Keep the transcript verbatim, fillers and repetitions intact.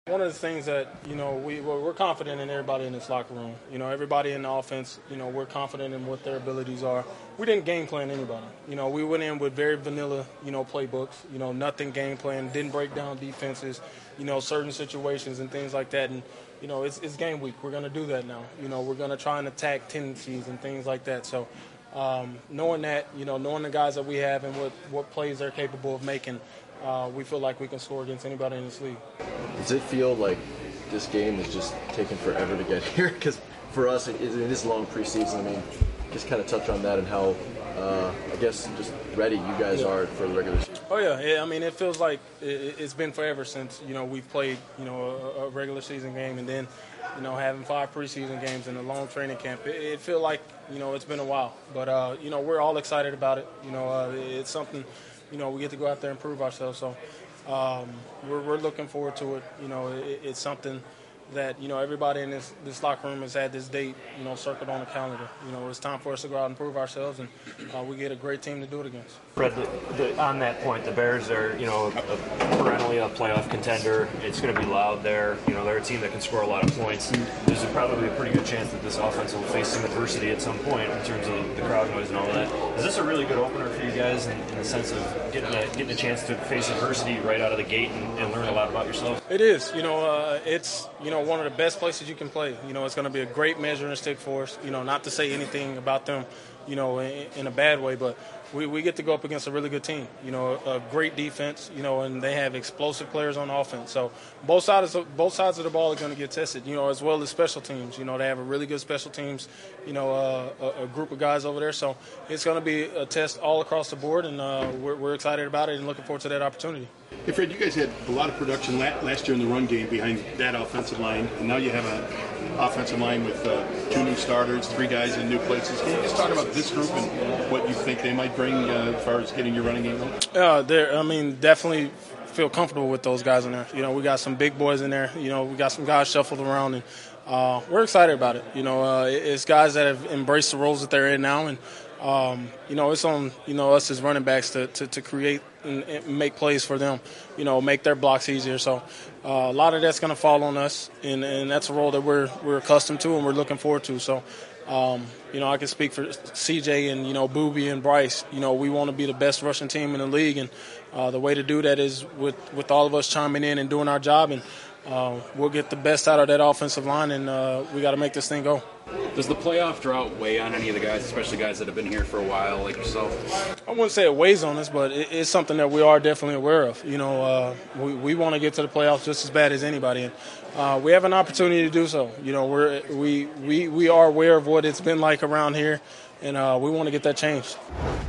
One of the things that, you know, we, we're confident in everybody in this locker room. You know, everybody in the offense, you know, we're confident in what their abilities are. We didn't game plan anybody. You know, we went in with very vanilla, you know, playbooks, you know, nothing game plan, didn't break down defenses, you know, certain situations and things like that. And, you know, it's, it's game week. We're going to do that now. You know, we're going to try and attack tendencies and things like that. So um, knowing that, you know, knowing the guys that we have and what, what plays they're capable of making, Uh, we feel like we can score against anybody in this league. Does it feel like this game is just taking forever to get here? Because for us, it is, it is long preseason. I mean, just kind of touch on that and how, uh, I guess, just ready you guys yeah. are for the regular season. Oh, yeah. yeah. I mean, it feels like it, it's been forever since, you know, we've played, you know, a, a regular season game and then, you know, having five preseason games and a long training camp. It, it feels like, you know, it's been a while. But, uh, you know, we're all excited about it. You know, uh, it's something – you know, we get to go out there and prove ourselves. So um, we're, we're looking forward to it. You know, it, it's something that, you know, everybody in this, this locker room has had this date, you know, circled on the calendar. You know, it's time for us to go out and prove ourselves, and uh, we get a great team to do it against. Fred, the, the, on that point, the Bears are, you know, a, a perennially a playoff contender. It's going to be loud there. You know, they're a team that can score a lot of points. There's probably a pretty good chance that this offense will face some adversity at some point in terms of the crowd noise and all that. Is this a really good opener for you guys in, in the sense of getting a, getting a chance to face adversity right out of the gate and, and learn a lot about yourself? It is. You know, uh, it's, you know, one of the best places you can play. You know, it's going to be a great measuring stick for us. You know, not to say anything about them, you know, in, in a bad way, but we, we get to go up against a really good team. You know, a great defense, you know, and they have explosive players on offense. So both sides of, both sides of the ball are going to get tested, you know, as well as special teams. You know, they have a really good special teams, you know, uh, a, a group of guys over there. So it's going to be a test all across the board, and uh, we're, we're excited about it and looking forward to that opportunity. Hey, Fred, you guys had a lot of production last year in the run game behind that offensive line, and now you have an offensive line with uh, two new starters, three guys in new places. Can you just talk about this group and what you think they might bring uh, as far as getting your running game going? Yeah, they're, I mean, definitely feel comfortable with those guys in there. You know, we got some big boys in there. You know, we got some guys shuffled around, and uh, we're excited about it. You know, uh, it's guys that have embraced the roles that they're in now, and Um, you know, it's on, you know, us as running backs to, to, to create and, and make plays for them, you know, make their blocks easier. So uh, a lot of that's going to fall on us, and, and that's a role that we're we're accustomed to and we're looking forward to. So, um, you know, I can speak for C J and, you know, Boobie and Bryce. You know, we want to be the best rushing team in the league, and uh, the way to do that is with, with all of us chiming in and doing our job, and uh, we'll get the best out of that offensive line, and uh, we got to make this thing go. Does the playoff drought weigh on any of the guys, especially guys that have been here for a while, like yourself? I wouldn't say it weighs on us, but it, it's something that we are definitely aware of. You know, uh, we, we want to get to the playoffs just as bad as anybody, and uh, we have an opportunity to do so. You know, we're we we we are aware of what it's been like around here, and uh, we want to get that changed.